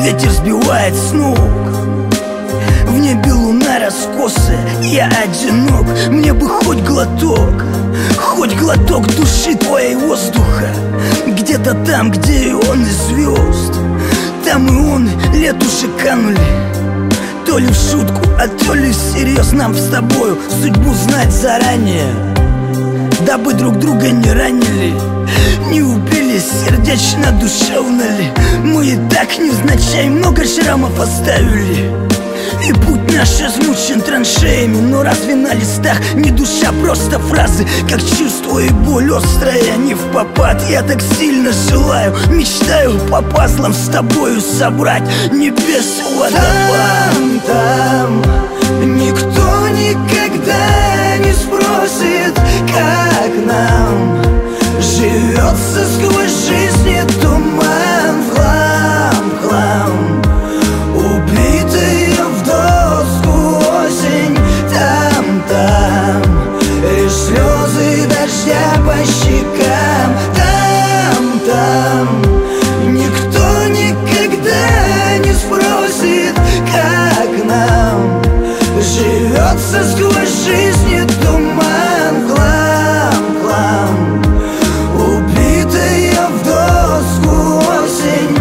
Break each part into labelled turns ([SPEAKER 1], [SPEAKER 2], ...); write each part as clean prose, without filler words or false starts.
[SPEAKER 1] ветер сбивает с ног. В небе луна раскосая, я одинок. Мне бы хоть глоток души твоей воздуха. Где-то там, где ионы звезд, там ионы лет уже канули. То ли в шутку, а то ли всерьез. Нам с тобою судьбу знать заранее, дабы друг друга не ранили, не убили сердечно, душевно ли. Мы и так невзначай много шрамов оставили, и путь наш измучен траншеями. Но разве на листах не душа, просто фразы, как чувство и боль острая, не впопад. Я так сильно желаю, мечтаю по пазлам с тобою собрать небес водопад.
[SPEAKER 2] Там никто никогда не спросит, как нам живется сквозь жизни туман. Хлам, убитые в доску осень. Там лишь слезы дождя по щекам. Там никто никогда не спросит, как нам живется сквозь жизни туман. Хлам, убитые в доску осень.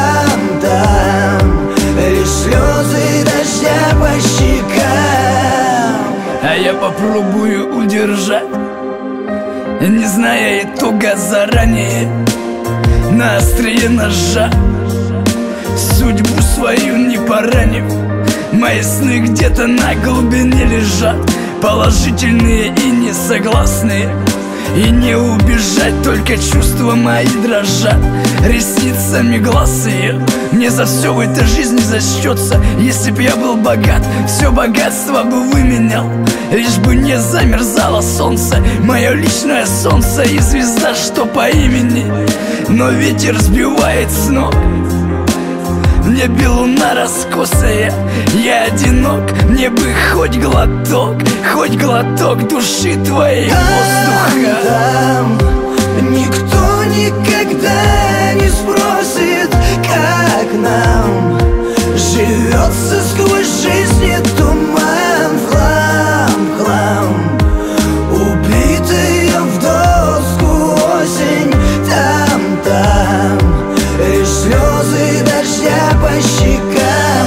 [SPEAKER 2] Там лишь слезы дождя по щекам.
[SPEAKER 3] А я попробую удержать, не зная итога заранее, на острие ножа, судьбу свою не поранив. Мои сны где-то на глубине лежат, положительные и несогласные. И не убежать, только чувства мои дрожат ресницами глаз ее. Мне за все в этой жизни зачтется. Если б я был богат, все богатство бы выменял, лишь бы не замерзало солнце, мое личное солнце и звезда, что по имени. Но ветер сбивает с ног, в небе луна раскосая, я одинок. Мне бы хоть глоток души твоей воздуха.
[SPEAKER 2] Там никто никогда не спросит, как нам живется сквозь жизни туман. Хлам, убитые в доску осень. Там лишь слезы дождя по щекам.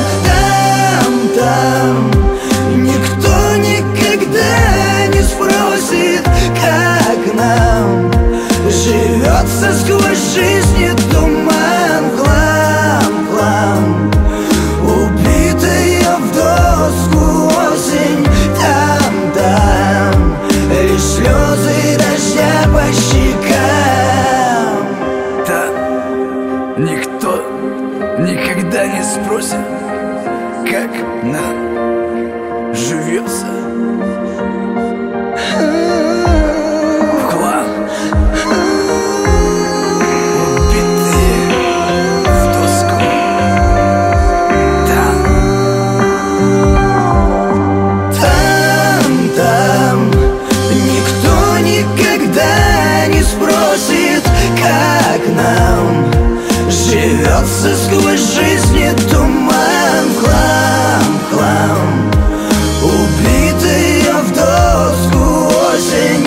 [SPEAKER 2] Там никто никогда не спросит, как нам живется сквозь жизни туман. Хлам, убитые в доску осень. Там лишь слезы дождя по щекам.
[SPEAKER 3] Да, никто никогда не спросит, как нам живется. В хлам, убитые в доску.
[SPEAKER 2] Там никто никогда не спросит, как нам живется сквозь жизни туман. Хлам, убитые в доску осень.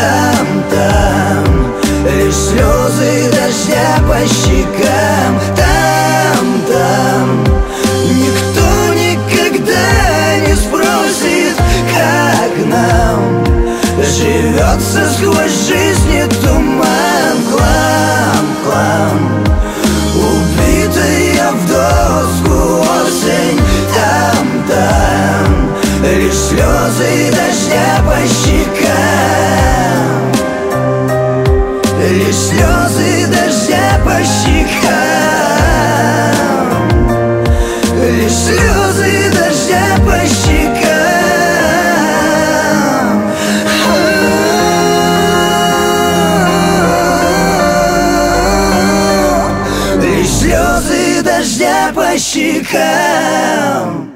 [SPEAKER 2] Там лишь слезы дождя по щекам. Там никто никогда не спросит, как нам живется сквозь жизни туман. Хлам, убитые в доску осень. Там лишь слезы дождя по щекам. Лишь слезы дождя по щекам. Лишь слезы дождя по щекам. Лишь слезы дождя по щекам.